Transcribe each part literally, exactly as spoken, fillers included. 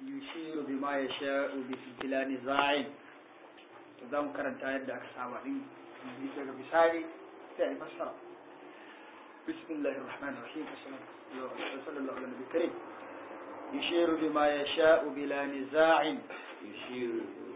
yushiru bima yasha'u bila niza'in. To zamu karanta yadda aka saba din daga bisani sai a fassara. Bismillahir rahmanir rahim. Sallallahu alaihi wa sallam. يشير بما يشاء بلا نزاع يشير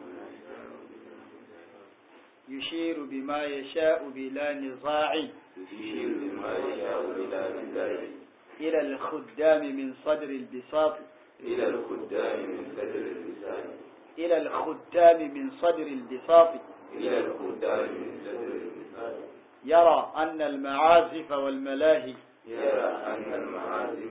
يشير بما يشاء بلا نزاع يشير بما يشاء بلا نزاع إلى الخدام من صدر البساط إلى الخدام من صدر البساط إلى الخدام من صدر البساط إلى الخدام من صدر البساط يرى أن المعازف والملاهي يرى أن المعازف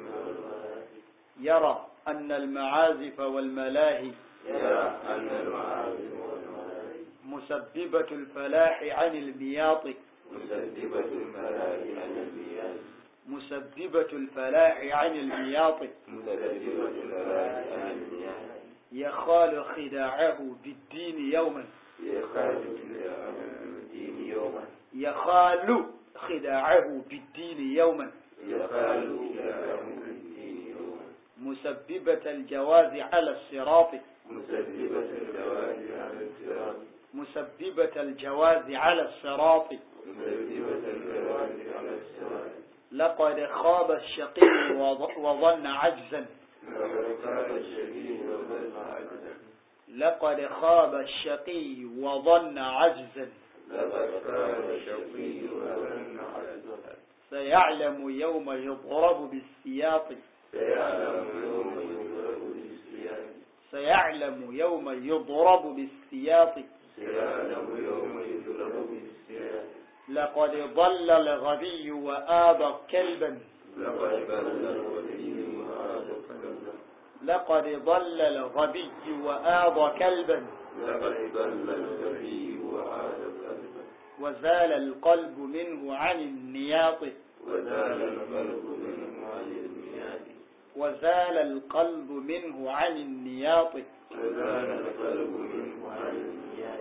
يرى أن المعازف والملاهي يرى أن المعازف والملاهي مسببة الفلاح عن المياط مسببة الفلاح عن المياه مسببة الفلاح عن المياط مسببة الفلاح عن المياه يخال خداعه بالدين يوما يخرج إلى الدين يوما يخال خداعه بالدين يوما يخال إلى الدين يوما مسببة الجواز على الصراط مسببة الجواز على الصراط مسببة الجواز على الصراط مسببة الجواز على الصراط لقد خاب الشقي وظ- وظن عجزا لقد خاب الشقي وظن عجزا لقد خاب الشقي وظن عجزا لقد خاب الشقي وظن عجزا سيعلم يوم يضرب بالسياط سيعلم يوم يضرب بالسياط سيعلم يوم يضرب بالسياط سيعلم يوم يضرب بالسياط لقد ضل الغبي وآب كلبا لقد بلغ الولي وهذا كلبا لقد ضل الغبي وآب كلبا لقد بلغ الولي وهذا كلبا وزال القلب منه عن النياط وزال القلب منه عن المياه وزال القلب منه عن النياط وزال القلب منه عن المياه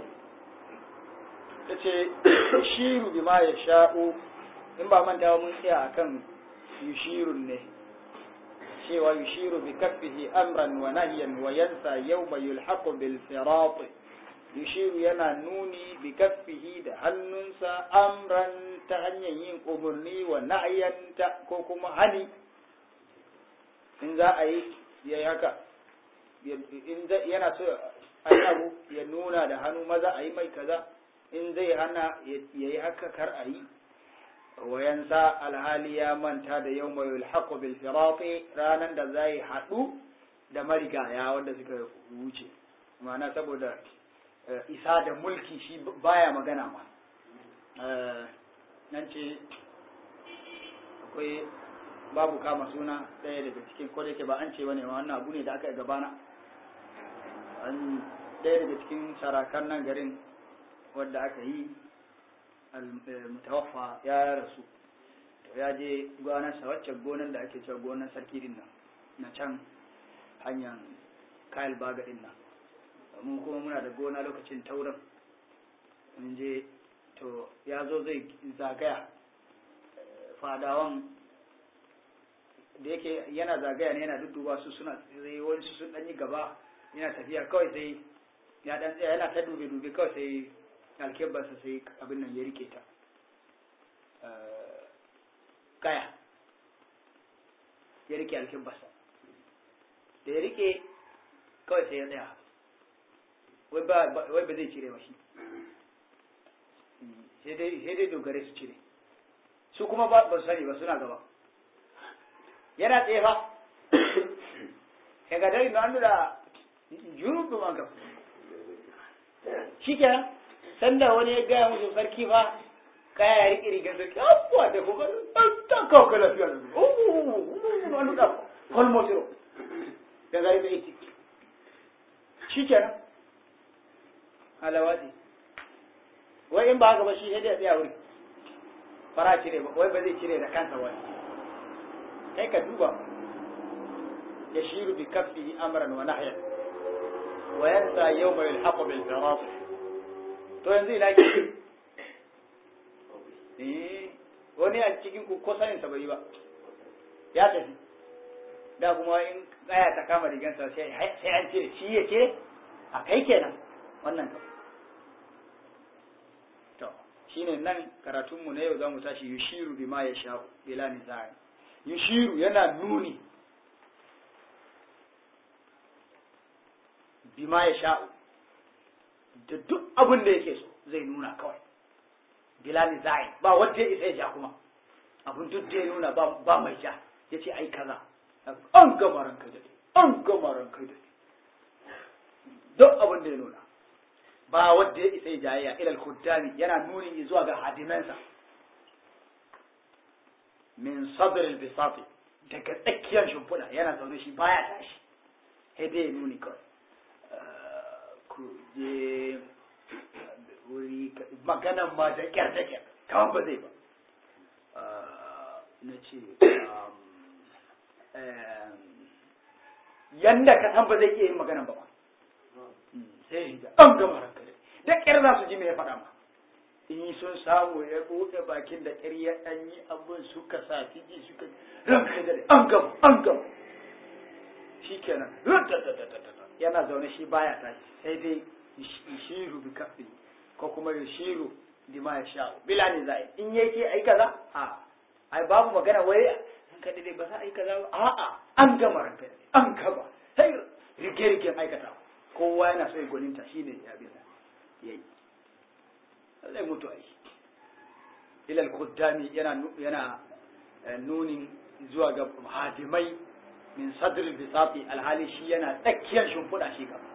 yace yushiru bima yasha'u in ba manta mun tsaya akan yushirun ne cewa yushiru bi kaffihi amran wa nahyan wa yansa yawma yulhaqu bil sirat yushiru yana nuni bi kaffihi da hannunsa amran ta hanyar yin umurni wa nahyan ta ko kuma hani in za a yi yayi haka in yana so a yi abu ya nuna da hannu maza a yi mai kaza in zai hana ya yi haka kar a yi wayansa alhali ya manta da yau mai ulhaƙo bil firati ranar da zai haɗu da marigaya wanda suka wuce ma'ana saboda isa da mulki shi baya magana ma nan ce akwai babu kama suna ɗaya daga cikin ko da yake ba an ce bane wannan abu ne da aka yi gabana an ɗaya daga cikin sarakan nan garin wadda aka yi mutawaffa ya rasu to ya je gonarsa wacce gonar da ake cewa gonar sarki din nan na can hanyar kayal baga din nan mun kuma muna da gona lokacin tauran mun je to ya zo zai zagaya fadawan da yake yana zagaya ne yana dudduba su suna zai wani su sun ɗanyi gaba yana tafiya kawai sai ya ɗan tsaya yana ta dube-dube kawai sai alkebarsa sai abin nan ya rike ta kaya ya rike alkebarsa da ya rike kawai sai ya tsaya wai ba zai cire ba shi sai dai dogare su cire su kuma ba su sani ba suna gaba yana tsaye ba ya ga dai na da jurudu man gaba shi kenan sanda wani ya gaya musu sarki fa kaya ya riƙe rigar sarki abuwa da kuma ta kawo ka lafiya da zuwa wani da kwalmotiro da zai da iti shi kenan halawati wai in ba haka ba shi sai da tsaya wuri fara cire ba wai ba zai cire da kansa wani kai ka duba ya shiru bi kaffi amran wa nahyan wa yansa yawma yulhaqu bil firat to yanzu ina ke eh wani a cikin ku ko sanin sa bai ba ya tafi da kuma in tsaya ta kama rigansa sai sai an ce shi ya ce a kai kenan wannan ka to shine nan karatunmu na yau zamu tashi yushiru bima yasha bila nizai yushiru yana nuni bima yasha da duk abin da yake so zai nuna kawai bila nizai ba wanda ya isa ya ja kuma abin duk da ya nuna ba ba mai ja yace ai kaza an gama ranka da an gama ranka da duk abin da ya nuna ba wanda ya isa ya jayayya ilal khuddami yana nuni zuwa ga hadimansa min sadr al-bisati daga tsakiyar shimfiɗa yana zaune shi baya tashi sai dai nuni kawai ku je wuri maganan ma da kyar da kyar kawai ba zai ba na ce yanda ka san ba zai iya yin maganan ba ba sai shi an gama ranka da kyar za su ji me ya faɗa ma in sun samu ya buɗe bakin da ƙyar ya ɗan yi abin suka sa fiji suka ranka da an gama an gama shi kenan yana zaune shi baya tashi sai dai shiru bi kafi ko kuma shiru bima ya sha bila ne zai in yake ai kaza a ai babu magana wai an kaɗi dai ba za a yi kaza ba a'a an gama ranka an gama sai rike-riken aikata kowa yana so ya gwaninta shine ya bisa yayi zai mutu ai ilal khuddami yana yana nunin zuwa ga hadimai min sadr bisati alhali shi yana tsakiyar shimfiɗa shi kam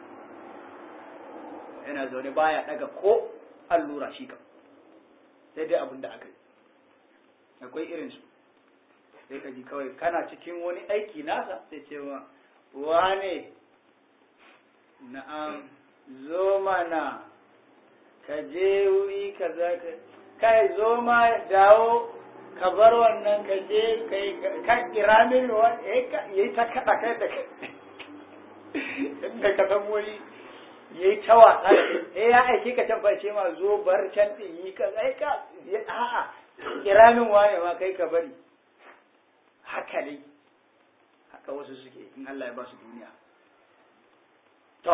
yana zaune baya daga ko allura shi kam sai dai abin da aka yi akwai irin su sai ka ji kawai kana cikin wani aiki nasa sai ce wa wane na'am zo mana ka je wuri ka za ka kai zo ma dawo ka bar wannan ka je ka kira min wani ya yi ta kaɗa kai da kai inda ka san wuri ya yi ta wasa eh ya aiki ka can face ma zo bar can ɗin yi ka zai ka a'a kira min wani ma kai ka bari haka dai haka wasu suke in Allah ya ba su duniya to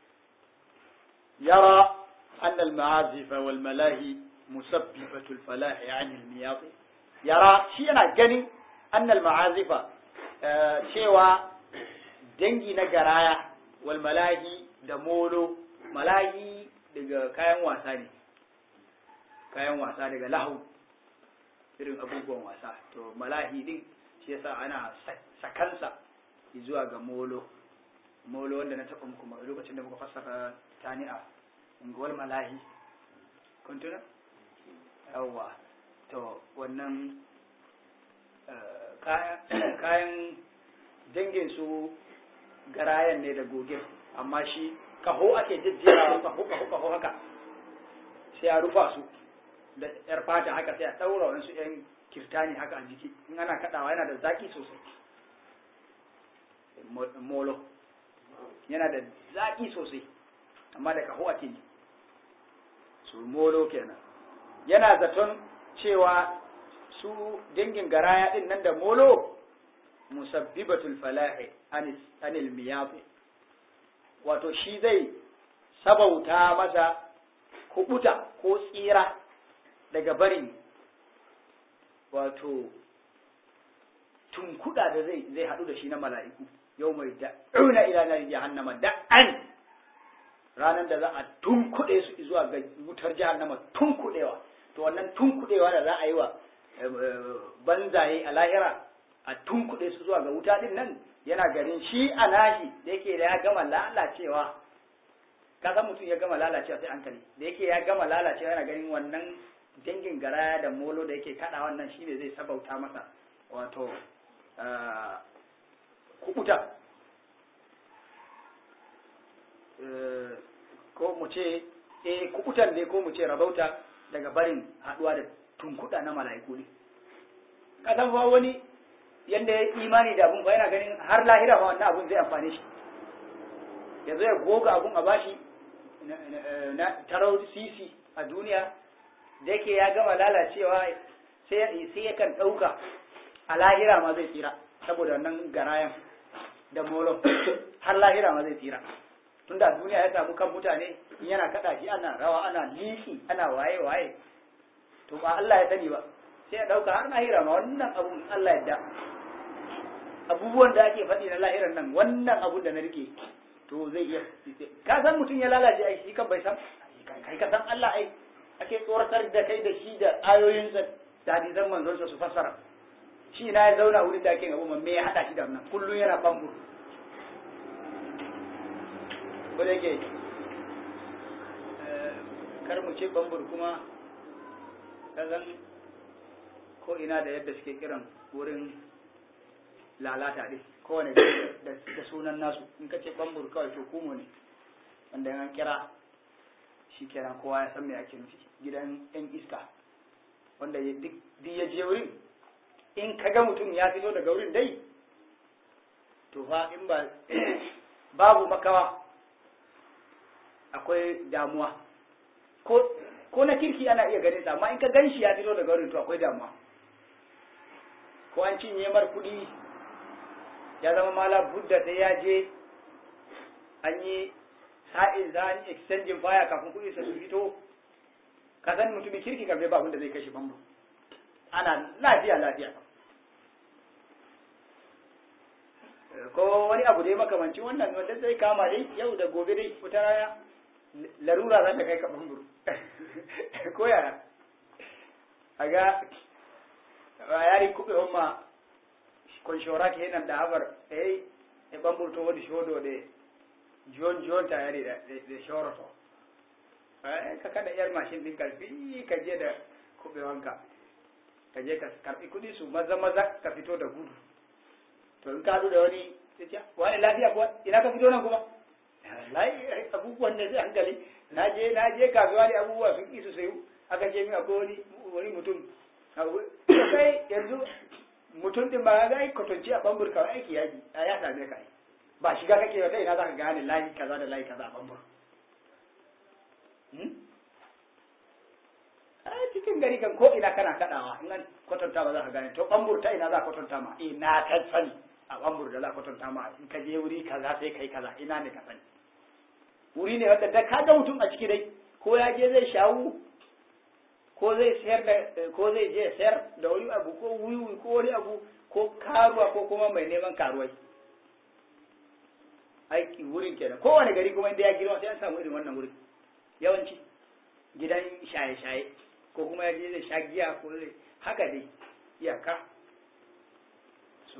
yara أن المعازف والملاهي مسببة الفلاح عن المياط يرى شيئا جني أن المعازف شيوا دنجي نجرايا والملاهي دمولو ملاهي daga kayan wasa ne kayan wasa daga lahu irin abubuwan wasa to malahi din shi yasa ana sakansa zuwa ga molo molo wanda na taɓa muku lokacin da muka fassara tani'a unguwar malahi kuntuna yawwa to wannan kayan dangin su garayan ne da goge amma shi kaho ake jejjerawa kaho kaho kaho haka sai a rufa su da yar fata haka sai a daura wani su yan kirtani haka a jiki in ana kadawa yana da zaki sosai molo yana da zaki sosai amma da kaho ake yi su molo kenan yana zaton cewa su dangin garaya din nan da molo musabbibatul falahi anil miyafi wato shi zai sabauta masa kubuta ko tsira daga barin wato tunkuda da zai zai hadu da shi na mala'iku yau mai da'una ila nar jahannama da'an ranar da za a tunkuɗe su zuwa ga wutar jahannama tunkuɗewa to wannan tunkuɗewa da za a yi wa banzaye a lahira a tunkuɗe su zuwa ga wuta din nan yana ganin shi a nashi da yake da ya gama lalacewa ka san mutum ya gama lalacewa sai hankali da yake ya gama lalacewa yana ganin wannan dangin garaya da molo da yake kada wannan shine zai sabauta masa wato kubuta ko mu ce eh kubutan ne ko mu ce rabauta daga barin haduwa da tunkuda na mala'iku ne kasan fa wani yanda ya imani da abun ba yana ganin har lahira fa wannan abun zai amfane shi yanzu ya goga abun a bashi na tarau sisi a duniya da yake ya gama lalacewa sai sai yakan dauka a lahira ma zai tsira saboda wannan garayan da molo har lahira ma zai tsira tunda duniya ya samu kan mutane yana kada shi ana rawa ana liki ana waye waye to ba Allah ya sani ba sai ya dauka har lahira ma wannan abu Allah ya da abubuwan da ake faɗi na lahiran nan wannan abu da na rike to zai iya ka san mutum ya lalace ai shi kan bai san kai ka san Allah ai ake tsoratar da kai da shi da ayoyin sa da hadisan manzon sa su fassara shi na ya zauna wurin da ake abu me ya hada shi da wannan kullun yana bambu ko da yake kar mu ce bambur kuma kazan ko ina da yadda suke kiran wurin lalata dai kowane da sunan nasu in ka ce bambur kawai to kumo ne wanda an kira shi kenan kowa ya san me ake nufi gidan yan iska wanda duk ya je wurin in ka ga mutum ya fito daga wurin dai to fa in ba babu makawa akwai damuwa ko ko na kirki ana iya ganin sa amma in ka ganshi ya fito daga wurin to akwai damuwa ko an cinye mar kuɗi ya zama mala budda sai ya je an yi sa'in za an exchanging baya kafin kuɗi su fito ka san mutumin kirki kan bai ba wanda zai kashe bambu ana lafiya lafiya ko wani abu dai makamancin wannan wanda zai kama dai yau da gobe dai wata rana larura za ta kai ka bamburu ko yaya a ga yari kuɓe homma kon shoraki henan da habar eh e bamburto woni shodo de jon jon ta yari da de shoroto eh ka kada yar mashin din karfi ka je da kuɓe wanka ka je ka karbi kudi su maza maza ka fito da gudu to in ka hadu da wani sai wani lafiya kuwa ina ka fito nan kuma wallahi abubuwan da zai hankali na je na je kasuwa ne abubuwa sun isu sayu aka ce min akwai wani wani mutum kai yanzu mutum din ba ga ai kwatanci a bambur kawai aiki yaji a ya same ka ba shiga kake wata ina zaka gane layi kaza da layi kaza a bambur a cikin gari kan ko ina kana kadawa in an kwatanta ba za ka gane to bambur ta ina za ka kwatanta ma ina ka sani a bambur da za ka kwatanta ma in ka je wuri kaza sai kai kaza ina ne ka sani wuri ne wanda da ka ga mutum a ciki dai ko ya je zai shawu ko zai sayar da ko zai je sayar da wani abu ko wiwi ko wani abu ko karuwa ko kuma mai neman karuwai aiki wurin kenan kowane gari kuma inda ya girma sai an samu irin wannan wurin yawanci gidan shaye-shaye ko kuma ya je zai sha giya ko zai haka dai iyaka so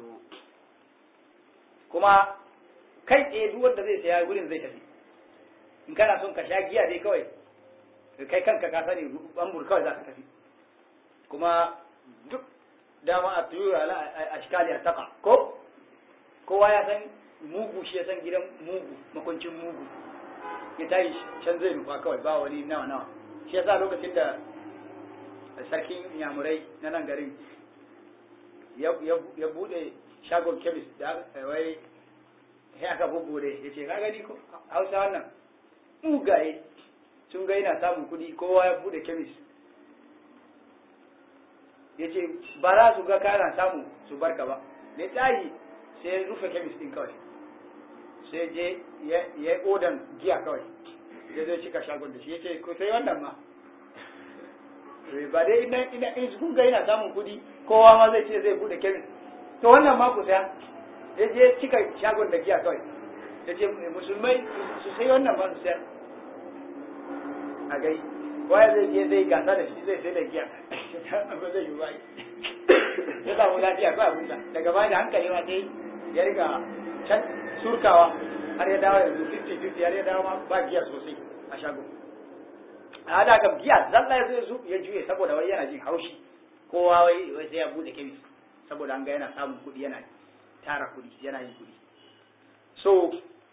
kuma kai tsaye duk wanda zai saya wurin zai tafi in kana son ka sha giya dai kawai kai kanka ka sani bambur kawai za ka tafi kuma duk dama a tuyu ala a shikali a taka ko kowa ya san mugu shi ya san gidan mugu makoncin mugu ya tayi can zai nufa kawai ba wani nawa nawa shi yasa lokacin da sarkin yamurai na nan garin ya bude shagon kemis da wai sai aka bubbude ya ce ka gani ko hausa wannan mugaye sun ga yana samun kuɗi kowa ya bude kemis ya ce ba za su ga kana samu su barka ba ne tayi sai ya rufe kemis ɗin kawai sai je ya yi odan giya kawai ya zai cika shagon da shi ya ce ko sai wannan ma ba dai ina ina in kun ga yana samun kuɗi kowa ma zai ce zai bude kemis to wannan ma ku saya ya je cika shagon da giya kawai ya ce musulmai su sai wannan ma su sayar a gai waya zai je zai gasa da shi zai sai da giya ba zai yi ba ya samu lafiya ba abinda daga baya da hankali ma dai ya riga can surkawa har ya dawo yanzu fifty fifty har ya dawo ma ba giya sosai a shago a da kam giya zalla ya zai su ya juye saboda wai yana jin haushi kowa wai wai sai ya bude kemis saboda an ga yana samun kuɗi yana tara kuɗi yana yin kuɗi so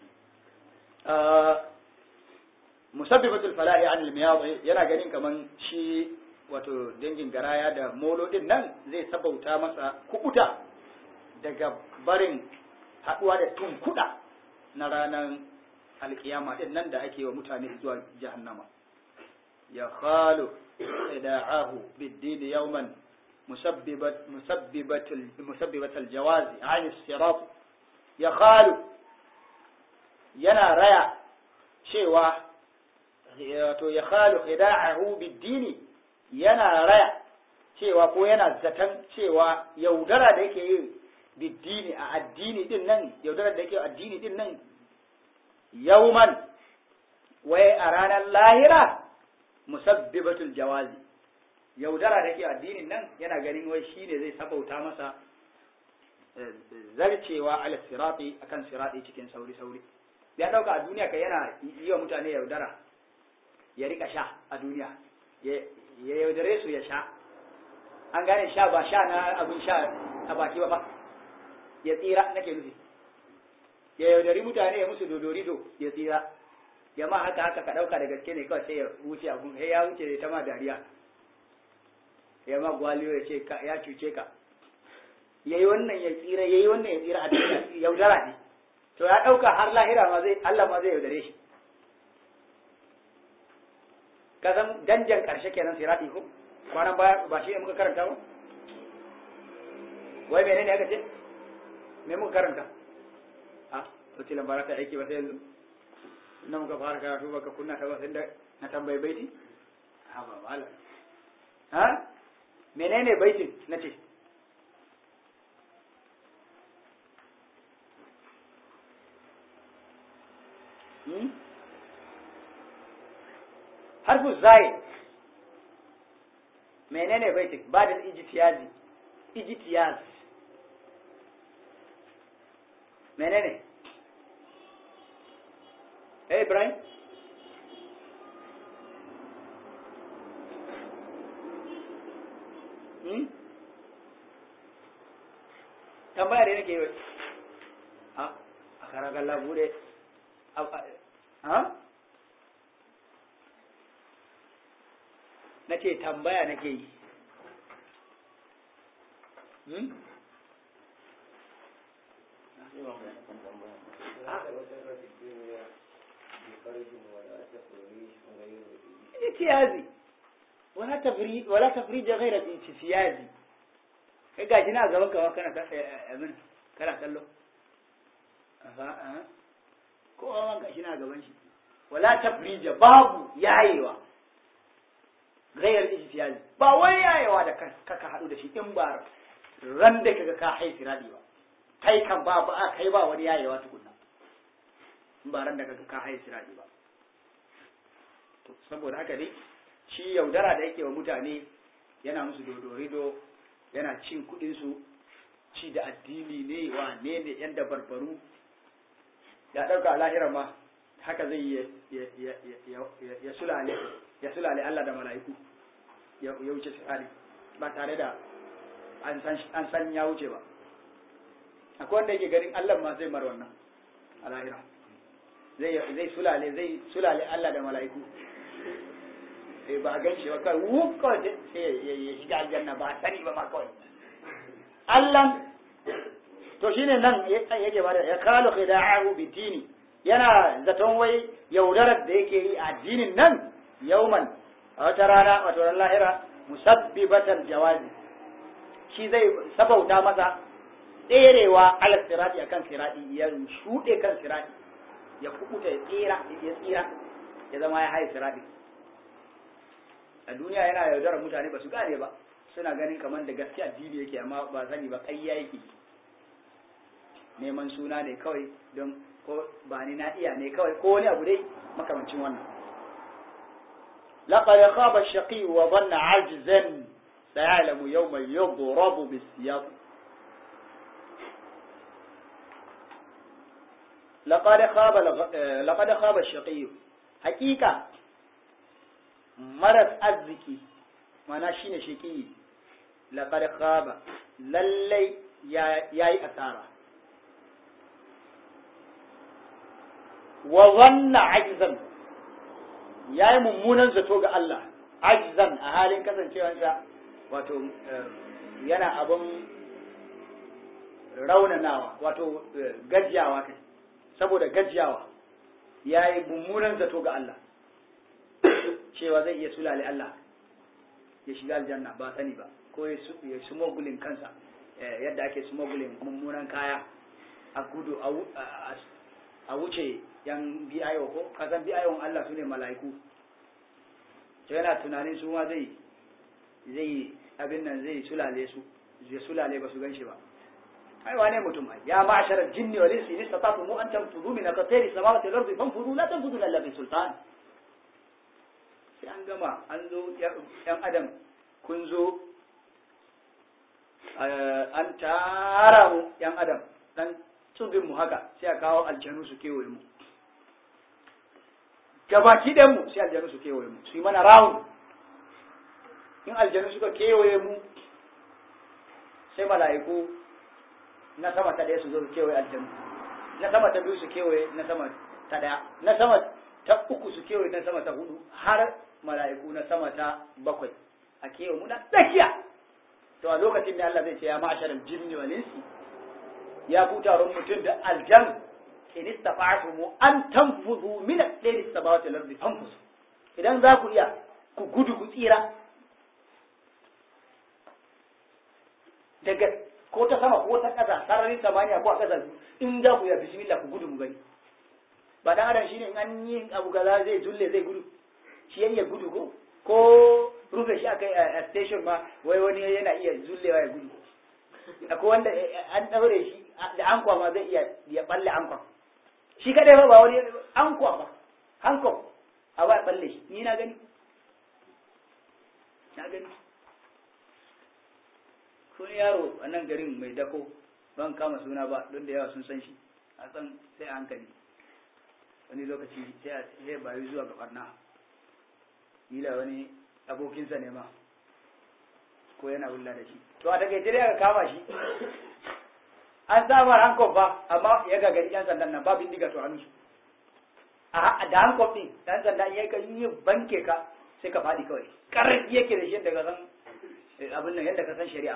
musabbibatul fala'i anil miyadi yana ganin kaman shi wato dangin garaya da molo din nan zai sabauta masa kubuta daga barin haduwa da tunkuda na ranar alkiyama din nan da ake wa mutane zuwa jahannama ya khalu ida'ahu bid-din yawman musabbibat musabbibatul musabbibatul jawazi 'an as-sirat ya khalu yana raya cewa wato ya khalu khida'ahu bid-dini yana raya cewa ko yana zaton cewa yaudara da yake yi bid-dini a addini din nan yaudara da yake addini din nan yauman wai a ranar lahira musabbibatul jawazi yaudara da yake addinin nan yana ganin wai shine zai sabauta masa zarcewa ala sirati akan sirati cikin sauri sauri ya dauka a duniya kai yana yi wa mutane yaudara ya rika sha a duniya ya yaudare su ya sha an gane sha ba sha na abin sha a baki ba ba ya tsira nake nufi ya yaudari mutane ya musu dodorido ya tsira ya ma haka haka ka dauka da gaske ne kawai sai ya wuce abun sai ya wuce ta ma dariya ya ma gwaliyo ya ce ya cuce ka yayi wannan ya tsira yayi wannan ya tsira a duniya yaudara ne to ya dauka har lahira ma zai Allah ma zai yaudare shi ka san danjan karshe kenan sirati ko kwanan baya ba shi ne muka karanta ba wai menene aka ce me muka karanta a to tilan baraka aiki ba sai yanzu na muka fara karatu baka kunna ta ba sai da na tambayi baiti ha ba wala ha menene baitin nace hmm harfu zai menene baitin ba da ijtiyazi ijtiyaz menene eh Ibrahim hmm tambaya da nake yi a a karagalla bude ha nace tambaya nake yi hmm اتيازي ولا تفريج ولا تفريج غير الاتيازي kai gashi na gaban ka kana ta amin kana kallo aha ko wannan gashi na gaban shi wala tafrija babu yayewa غير الاتيازي ba wai yayewa da kaka hadu da shi in ba ran da kaga ka haifi radi ba kai kan ba ba kai ba wani yayewa tukunna in ba ran da kaga ka haifi radi ba to saboda haka dai shi yaudara da yake wa mutane yana musu dodorido yana cin kudin su ci da addini ne wa ne ne yan da barbaru ya dauka lahira ma haka zai ya ya ya ya sulale ya sulale Allah da mala'iku ya wuce tsari ba tare da an san an san ya wuce ba akwai wanda yake ganin Allah ma zai mar wannan a lahira zai zai sulale zai sulale Allah da mala'iku sai ba gan shi ba kai wuko sai ya shiga aljanna ba sani ba ma kawai Allah to shine nan yake ba ya kalu khida'ahu bidini yana zaton wai yaudarar da yake yi a addinin nan yauman a wata rana wato ran lahira musabbibatan jawazi shi zai sabauta masa tserewa ala sirati akan sirati ya shude kan sirati ya kubuta ya tsira ya tsira ya zama ya haye sirati a duniya yana yaudarar mutane ba su gane ba suna ganin kamar da gaskiya addini yake amma ba sani ba ƙarya yake neman suna ne kawai don ko ba ni na iya ne kawai ko wani abu dai makamancin wannan laqad khaba ash-shaqi wa dhanna 'ajzan sayalamu yawma yudrabu bis-siyaq laqad khaba laqad khaba ash-shaqi haqiqa maras arziki mana shine shaqi laqad khaba lallai yayi asara wa zanna ajzan yayi mummunan zato ga Allah ajzan a halin kasancewarsa wato yana abun raunanawa wato gajiyawa kai saboda gajiyawa yayi mummunan zato ga Allah cewa zai iya sulale Allah ya shiga aljanna ba sani ba ko ya smuggling kansa yadda ake smuggling mummunan kaya a gudu a wuce yan B I O ko kasan B I O Allah su ne mala'iku to yana tunanin su ma zai zai abin nan zai sulale su zai sulale ba su gan shi ba ai wane mutum ai ya ma'sharal jinni wal insi in istata'tum an tanfudu min aqtari samawati wal ardi fanfudu la tanfuduna illa bi sultan sai an gama an zo yan adam kun zo an tara mu yan adam dan tsubin mu haka sai a kawo aljanu su kewaye mu gabaki ɗan mu sai aljanu su kewaye mu su yi mana round in aljanu suka kewaye mu sai mala'iku na sama ta ɗaya su zo su kewaye aljanu na sama ta biyu su kewaye na sama ta ɗaya na sama ta uku su kewaye na sama ta hudu har mala'iku na sama ta bakwai a kewaye mu na tsakiya to a lokacin da Allah zai ce ya ma'asharal jinni wal insi ya ku taron mutum da aljan in istafa'tum an tanfudu min al-layli as-samawati wal ardi fanfusu idan za ku iya ku gudu ku tsira daga ko ta sama ko ta ƙasa sararin samaniya ko a ƙasa in za ku iya bismillah ku gudu mu gani ba dan adam shine in an yi abu gaza zai zulle zai gudu shi yayya gudu ko ko rufe shi akai a station ma wai wani yana iya zullewa ya gudu akwai wanda an daure shi da ankwa ma zai iya ya balle ankwa shi kadai ba ba wani ankwa ba hankwa a ba balle shi ni na gani na gani ko yaro a nan garin mai dako ban kama suna ba don da yawa sun san shi a san sai a hankali wani lokaci sai a bayu zuwa ga barna ila wani abokinsa ne ma ko yana wulla da shi to a takaice dai aka kama shi an samar hankop ba amma ya gagari yan sandan nan ba bindiga to hannu a da hankop din dan sanda ya ka yi banke ka sai ka fadi kawai karfi yake da shi daga san abin nan yadda ka san shari'a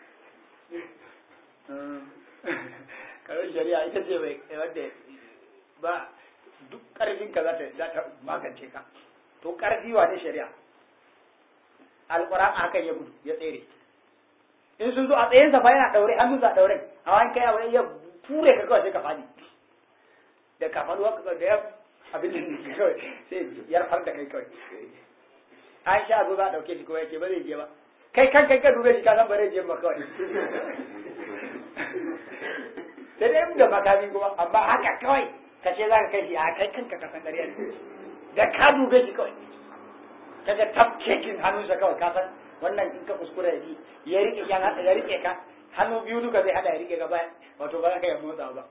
kawai shari'a ita ce bai wadda ba duk karfin ka za ta magance ka to karfi wa ne shari'a alquran hakan ya gudu ya tsere in sun zo a tsayen sa fa yana daure hannu za daure a wani kai wani ya ture ka kawai sai ka fadi da ka faduwa ka da ya abin da kawai sai yar far da kai kawai an sha zo za a dauke shi kawai yake ba zai je ba kai kan kai ka dube shi ka san ba zai je ba kawai sai dai da makami kuma amma haka kawai ka ce za ka kai shi a kai kanka ka san ƙarya ne da ka dube shi kawai kaga tafkekin hannunsa kawai ka san wannan in ka kuskura ya ya rike ya hada ya rike ka hannu biyu duka zai hada ya rike ka bayan wato ba za ka yi motsa ba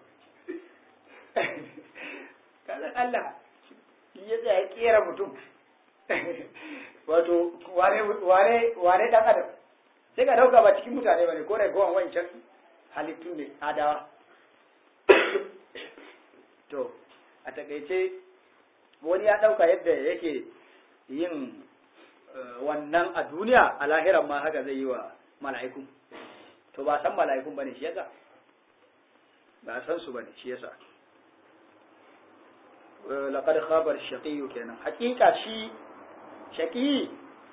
kaza Allah ya tsaya ya kera mutum wato wane wane wane dan adam sai ka dauka ba cikin mutane bane ko da gowan wancan halittu ne adawa to a takaice wani ya dauka yadda yake yin wannan a duniya a lahiran ma haka zai yi wa mala'iku to ba san mala'ikun bane shi yasa ba san su bane shi yasa laqad khabar shaqiy kenan hakika shi shaqiy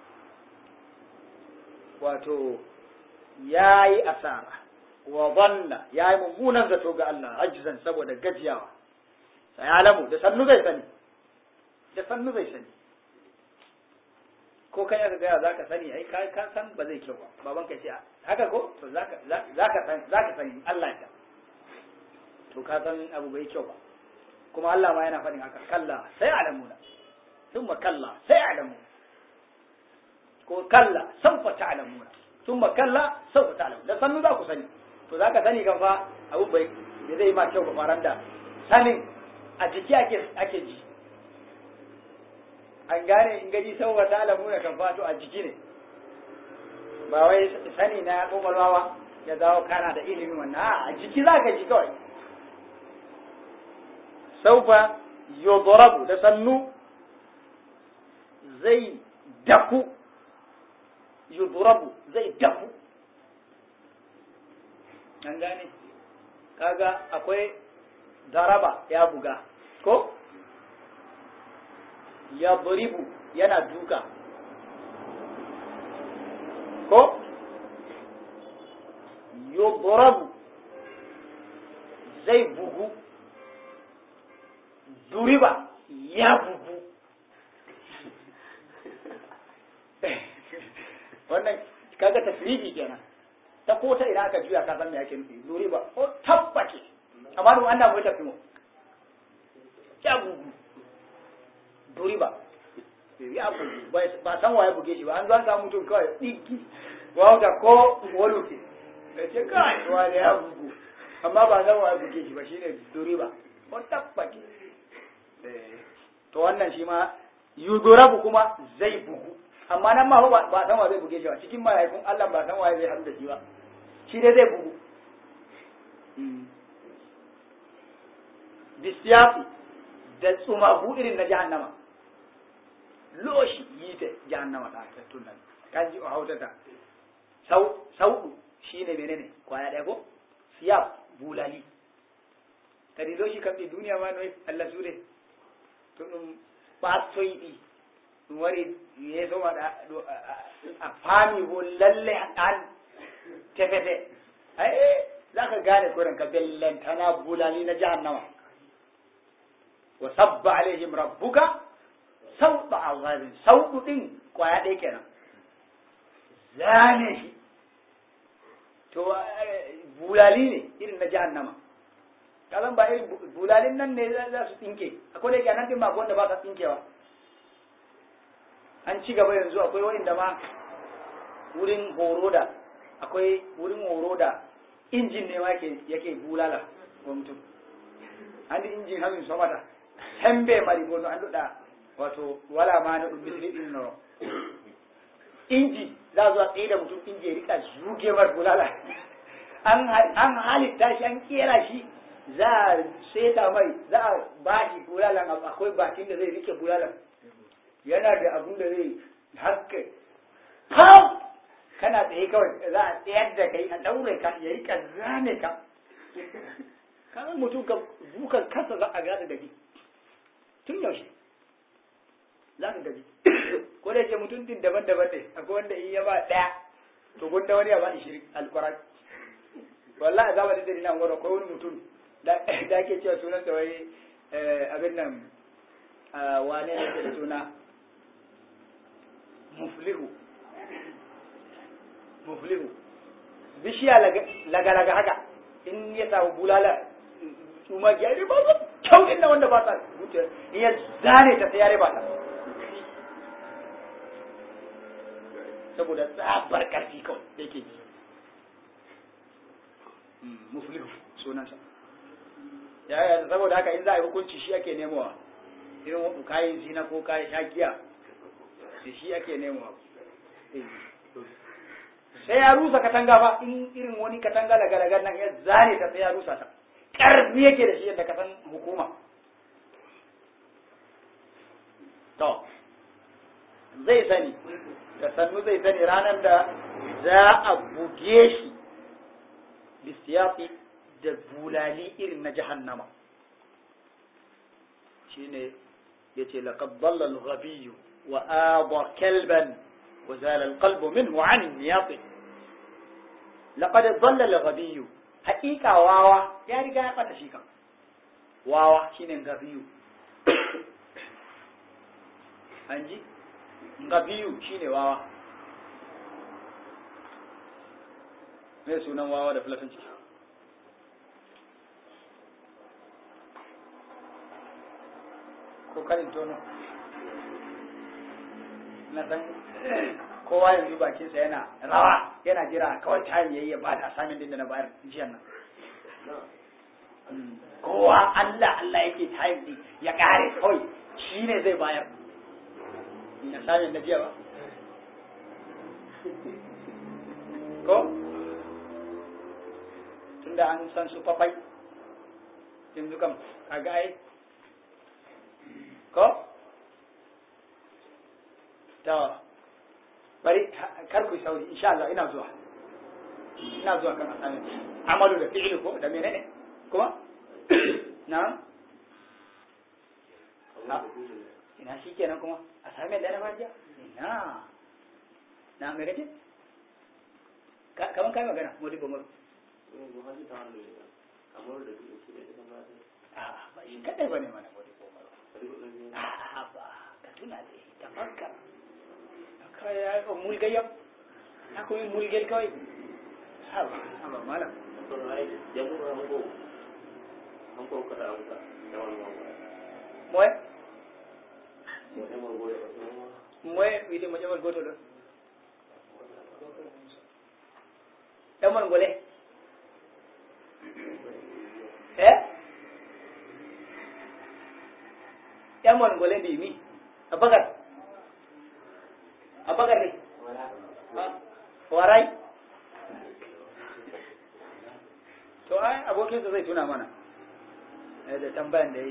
wato yayi asara wa dhanna yayi mummunan zato ga Allah ajzan saboda gajiyawa sai alamu da sannu zai sani da sannu zai sani ko kai aka gaya za ka sani ai ka san ba zai kyau ba baban ka ce haka ko to za ka san za ka sani Allah ya to ka san abu bai kyau ba kuma Allah ma yana faɗin haka kalla sai alamuna thumma kalla sai alamuna ko kalla sawfa ta'lamuna thumma kalla sawfa ta'lamuna da sannu za ku sani to za ka sani kan fa abu bai zai ma kyau ba faran da sanin a jiki ake ake ji an gane in gaji sau wata alamu na kan fato a jiki ne ba wai sani na kokolwawa ya zawo kana da ilimin wannan a jiki za ka ji kawai saufa yodorabu da sannu zai dafu yodorabu zai dafu an gane kaga akwai daraba ya buga ko ya buribu yana duka ko yudrabu zai bugu duriba ya bugu wannan kaga tasrifi kenan ta ko ta ina aka juya ka san me yake nufi duriba ko tabbace amma don Allah bai tafi mu ya bugu duriba ya bugu ba san waye buge shi ba an zo an samu mutum kawai digi wauta ko wani ke ce kai wani ya bugu amma ba san waye buge shi ba shine duriba ko tabbace to wannan shi ma yudorabu kuma zai bugu amma nan ma ba ba san wa zai buge shi ba cikin mahaifin Allah ba san waye zai haɗu da shi ba shi dai zai bugu bisiyafi da tsumagu irin na jahannama loshi yi ta jahannama ta ta tunan kan ji a hautata sau saudu shine menene kwaya ɗaya ko siyaf bulali kadi loshi kam ɗi duniya ma noy Allah sure to ɗum ɓattoyɗi ɗum wari yeeso maɗa ɗo a faami bo lalle an tefete ay za ka gane koren ka bellentana bulali na jahannama wa sabba alaihim rabbuka sauɗa azabin sauɗu ɗin kwaya ɗaya kenan zane shi to bulali ne irin na jahannama kazan ba irin bulalin nan ne za su tsinke akwai da yake nan din ma wanda ba sa tsinkewa an ci gaba yanzu akwai wanda ma wurin horo da akwai wurin horo da injin ne ma yake yake bulala wa mutum an di injin hamin so mata sembe mari gono an duda wato wala ma na dum bisri din no inji za zuwa tsaye da mutum inji ya rika zuge mar bulala an an halitta shi an kera shi za a seta mai za a ba shi bulalan akwai bakin da zai rike bulalan yana da abun da zai haske kawo kana tsaye kawai za a tsayar da kai a daure ka ya rika zane ka kamar mutum ka dukan kasa za a gada gaji tun yaushe za ka gaji ko da yake mutum din daban-daban ne akwai wanda in ya ba ɗaya to gunda wani ya ba ishirin alkuran wallahi a zamanin da ina gwada akwai wani mutum da ake cewa sunan da wai abin nan wane ne ke da suna muflihu muflihu bishiya laga-laga haka in ya samu bulala kuma gyare ba su kyau inda wanda ba sa wuce in ya zane ta sai yare ba ta saboda tsabar karfi kawai da yake ji muflihu sunansa ya saboda haka in za a yi hukunci shi ake nemowa irin kayan zina ko kayan shakiya da shi ake nemowa sai ya rusa katanga ba in irin wani katanga daga nan ya zane ta sai ya rusa ta ƙarfi yake da shi yadda ka san hukuma to zai sani da sannu zai sani ranar da za a buge shi bisiyafi da bulali irin na jahannama shine yace laqad dalla al-ghabiy wa aada kalban wa zala al-qalbu minhu 'an an-niyati laqad dalla al-ghabiy haqiqa wawa ya riga ya fata shi kan wawa shine gabiyu anji gabiyu shine wawa me sunan wawa da fulatanci ko karin tono na san kowa yanzu bakinsa yana rawa yana jira kawai tayin yayi ya ba da asamin din da na bayar jiyan nan kowa Allah Allah yake tayin din ya kare kawai shine zai bayar ina samin da jiya ba ko tunda an san su fafai yanzu kam kaga ai ko ta bari kar ku sauri insha Allah ina zuwa ina zuwa kan asamin amalu da fi'il ko da menene kuma na ina shi kenan kuma asamin da na farja ina na me kace kaman kai magana modi bomar a ba shi kadai bane mana gode Umar a ba ka tuna dai tafakkar kai ya ko mulgayam ako yi mulgel kai ha ba malam moy moy wide mo jamal goto do damon gole eh damon gole ndi mi abagar abagar ni warai to ai abokin sa zai tuna mana da tambayan da yi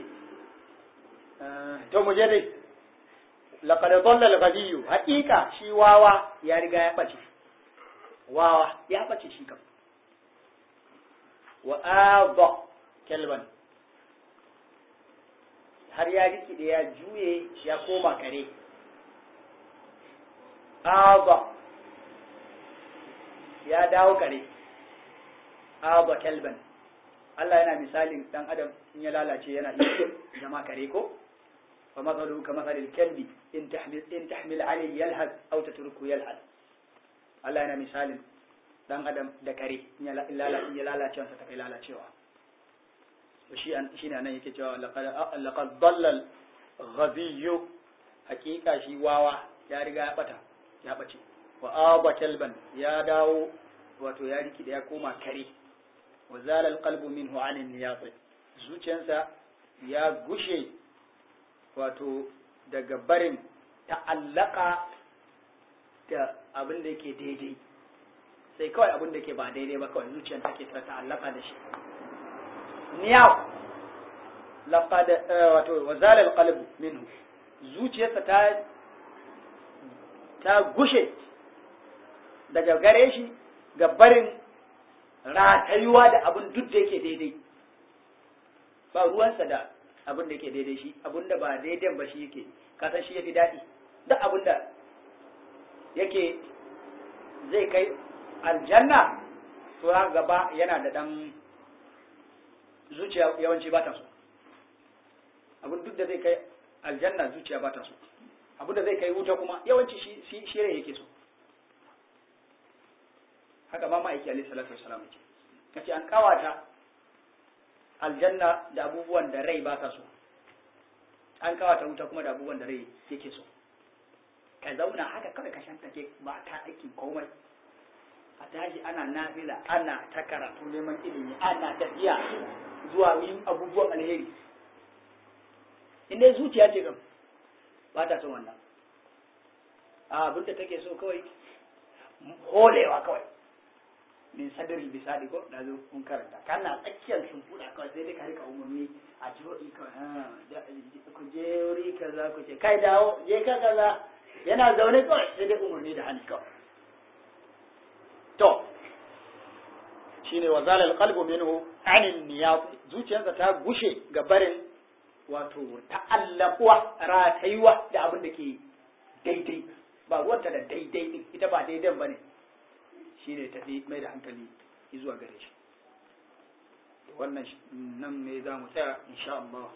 to mu je dai laqad dhalla al-ghadiyu haqiqa shi wawa ya riga ya bace wawa ya bace shi kam wa adha kalban har ya riki da ya juye ya koma kare adha ya dawo kare adha kalban Allah yana misalin dan adam in ya lalace yana iya zama kare ko fa mathalu ka mathalil kalbi in tahmil in tahmil alayhi yalhad aw tatruku yalhad Allah yana misalin dan adam da kare in ya lalace sa ta kai lalacewa shi an shine anan yake cewa laqad laqad dallal ghadiyyu hakika shi wawa ya riga ya bata ya bace wa aba kalban ya dawo wato ya riki da ya koma kare wa zala alqalbu minhu an niyat zuciyarsa ya gushe wato daga barin ta'allaka da abin da yake daidai sai kawai abin da yake ba daidai ba kawai zuciyar take ta ta'allaka da shi niyat laqad wato wa zala alqalbu minhu zuciyarsa ta ta gushe daga gare shi ga barin ratayuwa da abin duk da yake daidai ba ruwansa da abin da yake daidai shi abin da ba daidai ba shi yake kasan shi yafi daɗi duk abin da yake zai kai aljanna to ya gaba yana da ɗan zuciya yawanci ba ta so abin duk da zai kai aljanna zuciya ba ta so abin da zai kai wuta kuma yawanci shi shi rai yake so haka ma ma'aiki alaihi salatu wassalam ce kace an kawata aljanna da abubuwan da rai ba ta so an kawata wuta kuma da abubuwan da rai yake so ka zauna haka kawai ka shanta ke ba ta aikin komai a tashi ana nafila ana ta karatu neman ilimi ana tafiya zuwa yin abubuwan alheri inda zuciya ce kam ba ta son wannan a abinda take so kawai holewa kawai min sadar bisadi ko da zo kun karanta kana tsakiyar shimfiɗa kawai sai dai ka rika umarni a jihohi kawai ku je wuri kaza ku ce kai dawo je ka kaza yana zaune kawai sai dai umarni da hannu kawai to shine wa zalal qalbu minhu anil niyat zuciyarsa ta gushe ga barin wato ta'allaquwa ratayuwa da abin da ke daidai ba ruwanta da daidai din ita ba daidan bane shine tafi mai da hankali zuwa gare shi wannan nan ne za mu tsaya insha Allah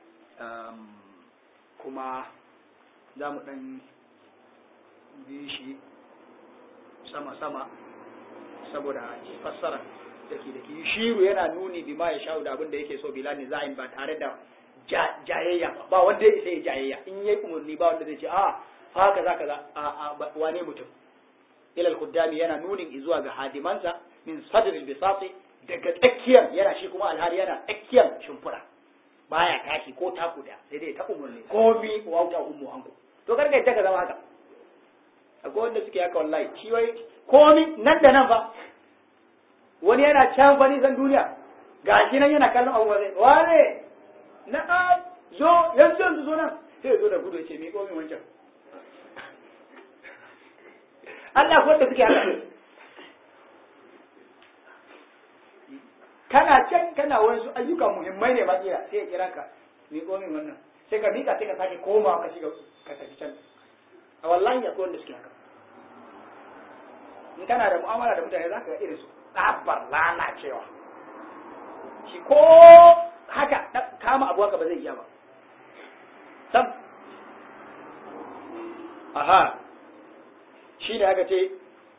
kuma za mu dan bi shi sama-sama saboda fassara da ke da ke shiru yana nuni bi ma ya sha'u da abin da yake so bila ne za'in ba tare da jayayya ba ba wanda ya isa ya jayayya in yayi umarni ba wanda zai ce a haka za ka za a wane mutum ilal kuddami yana nunin zuwa ga hadimansa min sadril bisati daga tsakiyar yana shi kuma alhali yana tsakiyar shimfura baya tashi ko taku da sai dai ta umarni komi wauta ummu hanku to karka ita ka zama haka akwai wanda suke haka wallahi shi wai komi nan da nan fa wani yana can fa nisan duniya ga shi nan yana kallon abubuwa zai wane na zo yanzu yanzu zo nan sai zo da gudu ya ce mi komi wancan Allah ko da suke haka kana can kana wasu ayyuka muhimmai ne matsira sai ya kira ka mi komi wannan sai ka mika sai ka sake komawa ka shiga ka tafi can a wallahi akwai wanda suke haka in kana da mu'amala da mutane za ka ga irin su tsabar lalacewa shi ko haka kama abu haka ba zai iya ba sam aha shi ne aka ce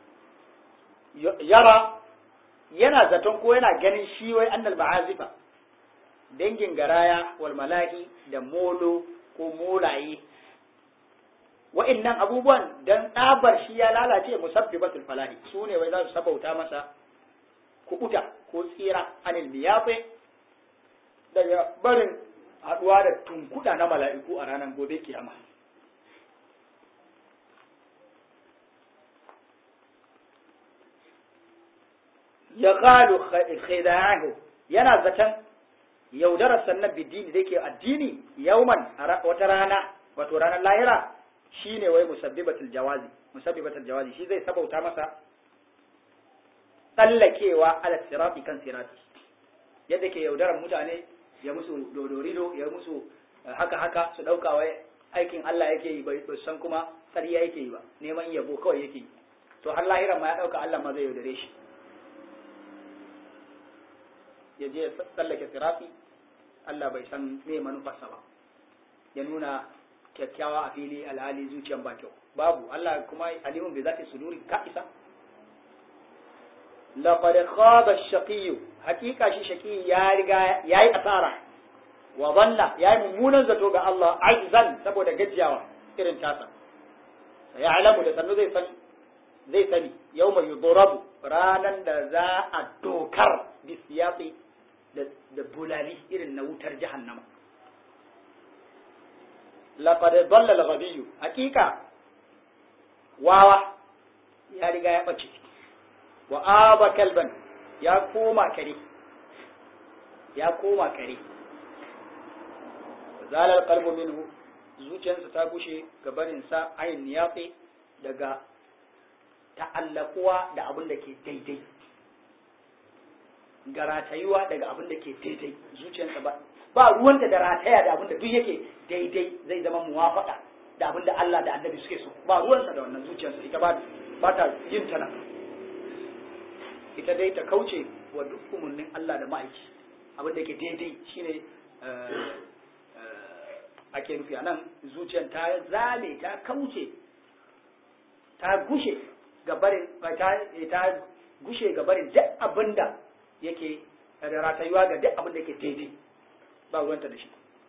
yara yana zaton ko yana ganin shi wai annal ma'azifa dangin garaya wal malahi da molo ko molaye wa'annan abubuwan dan tsabar shi ya lalace musabbibatul falahi su ne wai za su sabauta masa kubuta ko tsira anil miyafe daga barin haduwa da tunkuda na mala'iku a ranar gobe kiyama ya qalu khida'ahu yana zaton yaudarar sannan bidini da ke addini yauman wata rana wato ranar lahira shine wai musabbibatul jawazi musabbibatul jawazi shi zai sabauta masa tsallakewa ala sirati kan sirati yadda ke yaudarar mutane ya musu dodorido ya musu haka haka su dauka wai aikin Allah yake yi bai san kuma ƙarya yake yi ba neman yabo kawai yake yi to har lahiran ma ya dauka Allah ma zai yaudare shi ya je tsallake sirafi Allah bai san me manufarsa ba ya nuna kyakkyawa a fili alhali zuciyan ba kyau babu Allah kuma alimun bai zata suduri ka isa laqad khaba ash-shaqi hakika shi shaqi ya riga yayi asara wa dalla yayi mummunan zato ga Allah aizan saboda gajiyawa irin tasa ya alamu da sannu zai san zai sani yawma yudrabu ranan da za a dokar bisiyasi da bulali irin na wutar jahannama laqad dalla al-ghabiy hakika wawa ya riga ya bace wa aba kalban ya koma kare ya koma kare zalal qalbu minhu zuciyarsa ta gushe gabarin sa ayin niyafi daga ta'allaquwa da abin da ke daidai ga ratayuwa daga abin da ke daidai zuciyarsa ba ba ruwanta da rataya da abin da duk yake daidai zai zama muwafaka da abin da Allah da Annabi suke so ba ruwansa da wannan zuciyarsa ita ba ba ta yin tana ita dai ta kauce wa duk umarnin Allah da ma'aiki abin da ke daidai shine ake nufi anan zuciyar ta zame ta kauce ta gushe gabarin ta ta gushe gabarin duk abin da yake ratayuwa ga duk abin da ke daidai ba ruwanta da shi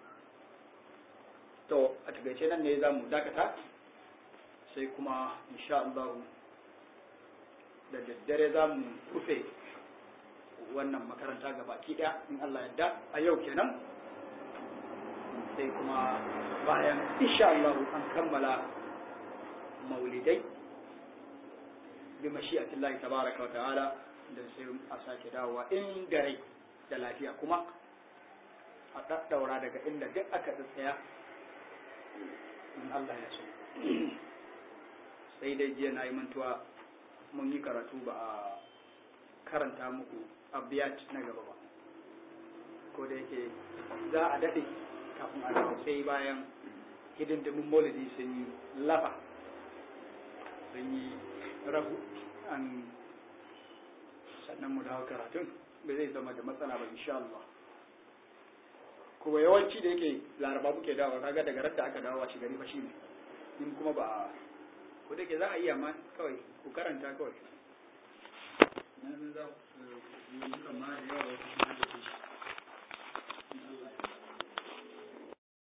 to a takaice nan ne za mu dakata sai kuma insha Allah da daddare za mu rufe wannan makaranta ga baki ɗaya in Allah yadda a yau kenan sai kuma bayan insha Allah an kammala maulidai bi mashi'atillahi tabaraka wa ta'ala da sai a sake dawowa in da rai da lafiya kuma a ɗaɗɗaura daga inda duk aka tsaya in Allah ya so sai dai jiya na yi mantuwa mun yi karatu ba a karanta muku abiyat na gaba ba ko da yake za a daɗe kafin a dawo sai bayan hidindimin maulidi sun yi lafa sun yi rabu an sannan mu dawo karatun ba zai zama da matsala ba insha Allah kuma yawanci da yake laraba muke dawo kaga daga radda aka dawo shi gari fa shi ne in kuma ba ko da ke za a iya ma kawai ku karanta kawai na san za ku yi kama da yawa wasu shi da shi